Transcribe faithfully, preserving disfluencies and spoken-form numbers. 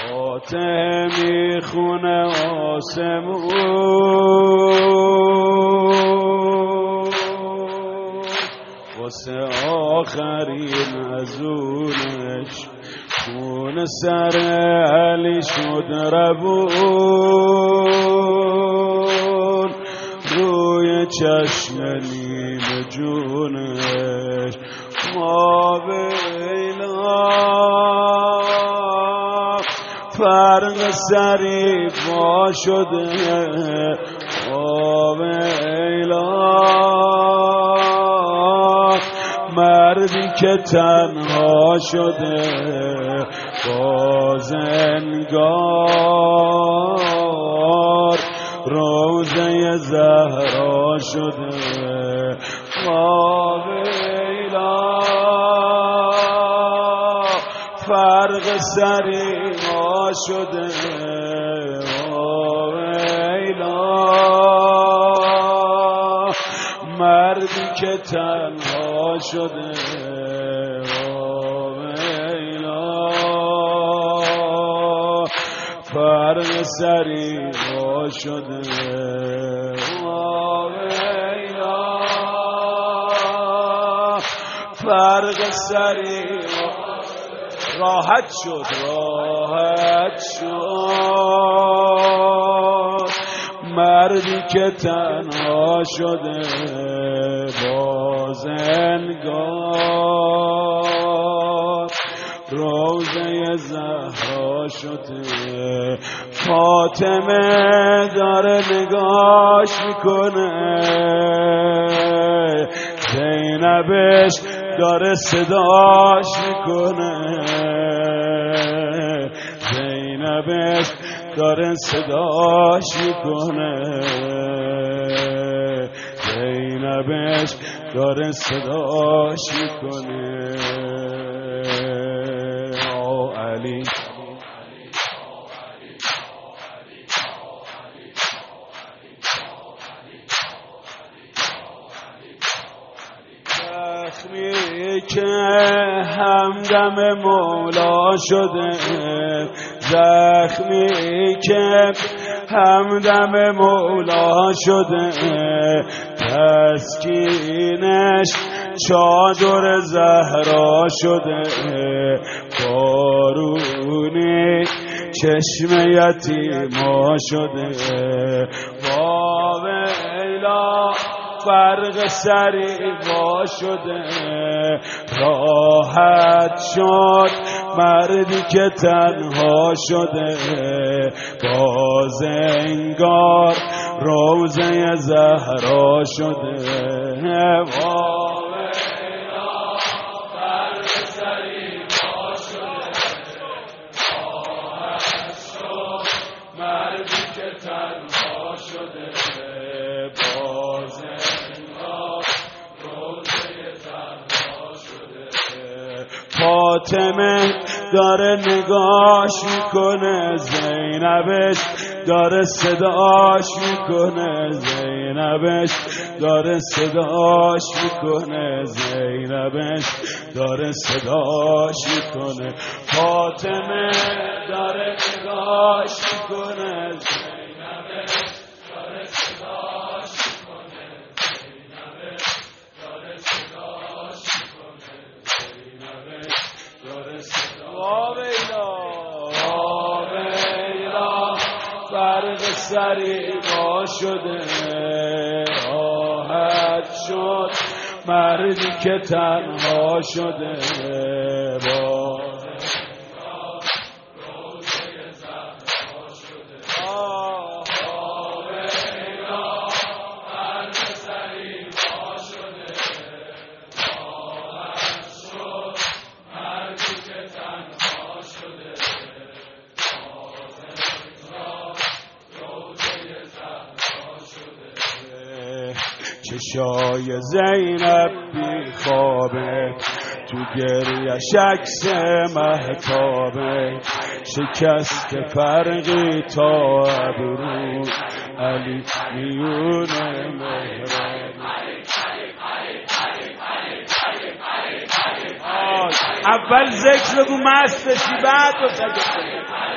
فاتحه میخونه آسمون واسه آخرین ازونش خون سر علی شد روون روی چشم نیم جونش ما بیلا فرق سری با شده ما بیلا مردی که تنها شده بازنگار روزه زهرا شده ما بیلا فرق سری ما شده ما بیلا مردی که تنها شده ما بیلا فرق سری ما شده ما بیلا فرق سری راحت شد راحت شد مردی که تنها شده بازنگار روزه زهرا شده فاطمه داره نگاش میکنه زینبش داره صداش میکنه زینبش داره صداش میکنه زینبش داره صداش میکنه او علی زخمی که همدم مولا شده زخمی که همدم مولا شده تسکینش چادر زهرا شده بارونی چشم یتیما شده با ویلا فرق سری با شده راحت شد مردی که تنها شده بازنگار روزه زهرا شده با ویلا فرق سری با شده راحت شد مردی که تنها شده فاطمه داره نگاش میکنه زینبش داره صداش میکنه زینبش داره صداش میکنه زینبش داره صداش میکنه فاطمه داره نگاش میکنه زینبش داره صداش میکنه زینبش داره صداش فرق سری ما شده راحت شد مردی که تنها شده با چشای زینب بی خوابه تو گریش عکس مهتابه شکست فرقی تا ابرو علی میون مهران اول ذکر بگو مست بشی بعد بسجد